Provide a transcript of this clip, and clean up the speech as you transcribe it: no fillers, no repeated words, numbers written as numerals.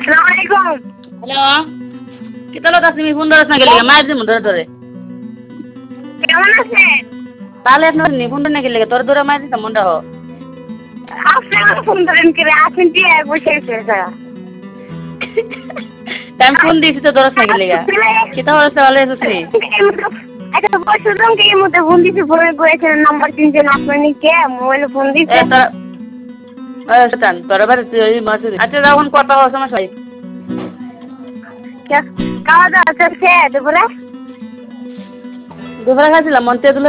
আসসালামু আলাইকুম। হ্যালো কি তাহলে তুমি ফোন ধরছ না গেলে মায়ের দিন ধরে ধরে কেমন আছেন? তাহলে আপনার নি ফোন না গেলে তোর ধরে মায়ের দিতাম মনটা হো আপনি আমার ফোন ধরেন করে আসেন কি বসে গেছে আমি ফোন দিয়েছি তো ধরছ না গেলে কি তাহলে ভালো আছিস নি আচ্ছা বসে রং কে মধ্যে ফোন দিছি ফোনে করেছেন নাম্বার চিনছেন আপনি কে মোবাইলে ফোন এ দিছে তোরা তোর বাড়ি তুই মাসুরি আচ্ছা যখন কথা হওয়ার সমস্যা খাওয়া দাওয়া চলছে দুপুরে দুপুরে খাইছিলাম মন্তে